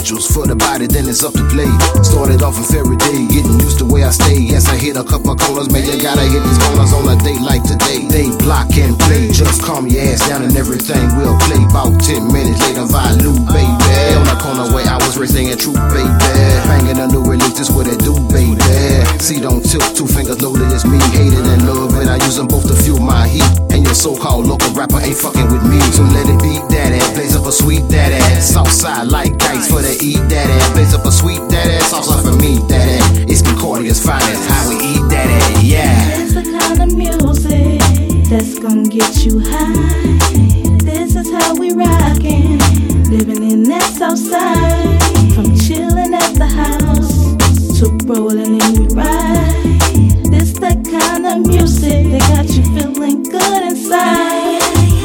essentials for the body, then it's up to play. Started off in Faraday, getting used to where I stay. Yes, I hit a couple corners, man, you gotta hit these corners on a day like today. They block and play, just calm your ass down and everything will play. About 10 minutes later, Valu, baby. On the corner where I was racing in truth, baby. Banging a new release, this what it do, baby. See, don't tilt, 2 fingers loaded, it's me, hated and love, and I use them both to fuel my heat. And your so-called local rapper ain't fucking with me, so let it beat that ass, blaze up a sweet that ass. Southside like ice for the eat that ass, blaze up a sweet that ass, salsa for me that ass. It's Concordia's finest, how we eat that ass, yeah. It's the kind of music that's gonna get you high. This is how we rockin', living in that Southside. From chillin' at the house to rollin' in your ride. This the kind of music that got you feeling good inside.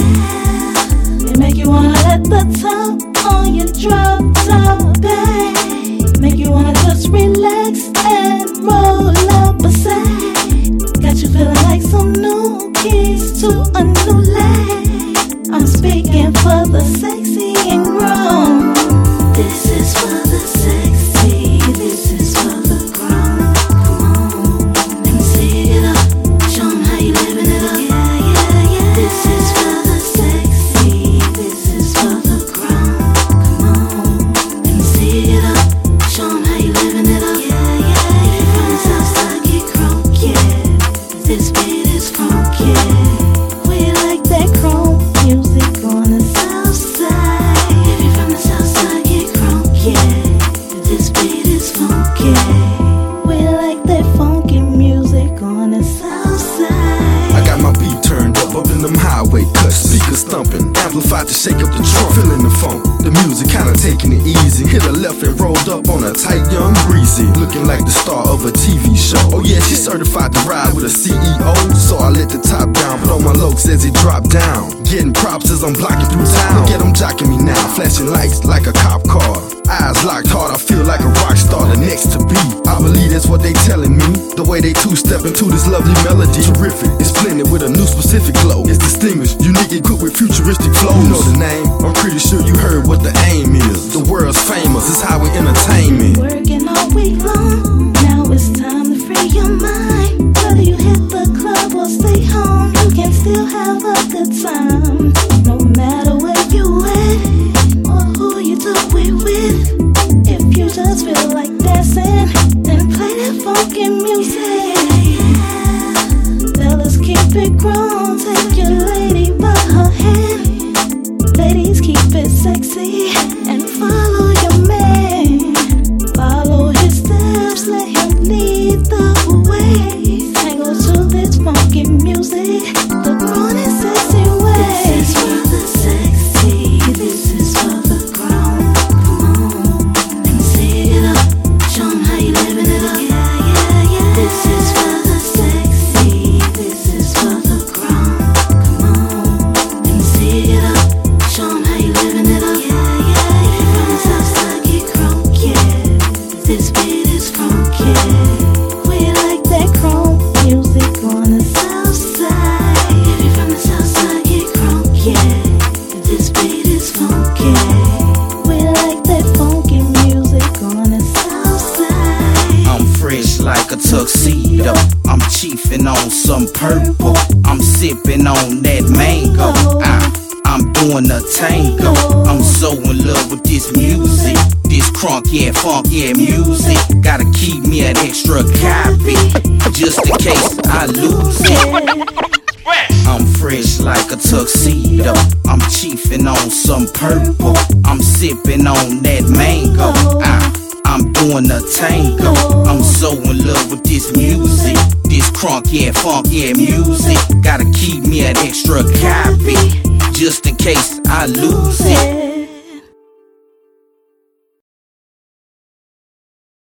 It make you wanna let the top on your drop top, babe. Make you wanna just relax and roll up a side. Got you feeling like some new keys to a new life. I'm speaking for the sexy and grown. This is for the sexy, this is for the grown. Come on, let me see it up. Show 'em how you living it up. Yeah, yeah, yeah. This is for the sexy, this is for the grown. Come on, let me see it up. Show 'em how you living it up. Yeah, yeah, yeah. From the Southside, get crunk, yeah. This beat is funky. We like that chrome music on the Southside. If you're from the Southside, get crunk, yeah. This beat is funky. We like that funky music on the Southside. I got my beat turned up in them highway cuts, speakers thumping, amplified to shake up the trunk, feeling the funk. The music kinda taking it easy. Hit a left and rolled up on a tight young breezy, looking like the star of a TV show. Oh yeah, she's certified to ride with a CEO, so I let the top down, but on my loc says it dropped down. Getting props as I'm blocking through town. Look at them jocking me now, flashing lights like a cop car. Eyes locked hard, I feel like a rock star, the next to be. I believe that's what they telling me. The way they two-step into this lovely melody, terrific. It's blended with a new specific glow. It's distinguished, unique, equipped with futuristic flows. You know the name, I'm pretty sure you heard what the aim is. The world's famous, it's how we entertain me. Working all week long, now it's time to free your mind. Whether you hit the club or stay home, you can still have a good time. No matter where you at or who you do it with. If you just feel like dancing, then play that funky music. Fellas, keep it grown, take your lady by her hand. Ladies, keep it sexy and follow your man. Follow his steps, let him lead the way. Tango to this funky music, the grown and sexy way. This is for the sexy, this is for the grown. Come on, let me see it up. Show 'em how you living it up. Yeah, yeah, yeah. This is for the sexy, this is for the grown. Come on, let me see it up. Show 'em how you living it up. Yeah, yeah, yeah. From the Southside, get crunk, yeah. This beat is funky. We like that chrome music on the Southside. If you're from the Southside, get crunk, yeah. This beat is funky. We like that funky music on the Southside. I'm fresh like a tuxedo. I'm chiefing on some purple. I'm sipping on that mango. I'm doing a tango. I'm so in love with this music. This crunk, yeah, funk, yeah, music. Gotta keep me an extra copy, just in case I lose it. I'm fresh like a tuxedo. I'm chiefing on some purple. I'm sipping on that mango. I'm doing a tango. I'm so in love with this music. This crunk, yeah, funk, yeah, music. Gotta keep me an extra copy, just in case I lose it.